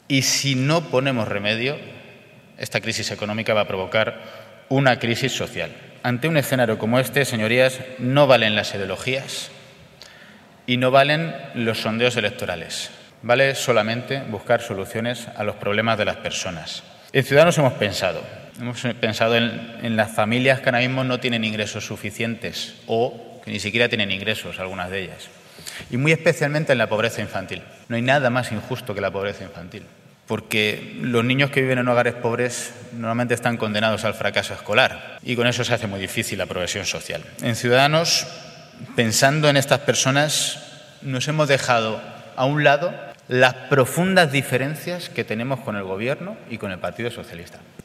Y si no ponemos remedio, esta crisis económica va a provocar una crisis social. Ante un escenario como este, señorías, no valen las ideologías y no valen los sondeos electorales. Vale solamente buscar soluciones a los problemas de las personas. En Ciudadanos hemos pensado en las familias que ahora mismo no tienen ingresos suficientes o que ni siquiera tienen ingresos, algunas de ellas. Y muy especialmente en la pobreza infantil. No hay nada más injusto que la pobreza infantil, porque los niños que viven en hogares pobres normalmente están condenados al fracaso escolar y con eso se hace muy difícil la progresión social. En Ciudadanos, pensando en estas personas, nos hemos dejado a un lado las profundas diferencias que tenemos con el Gobierno y con el Partido Socialista.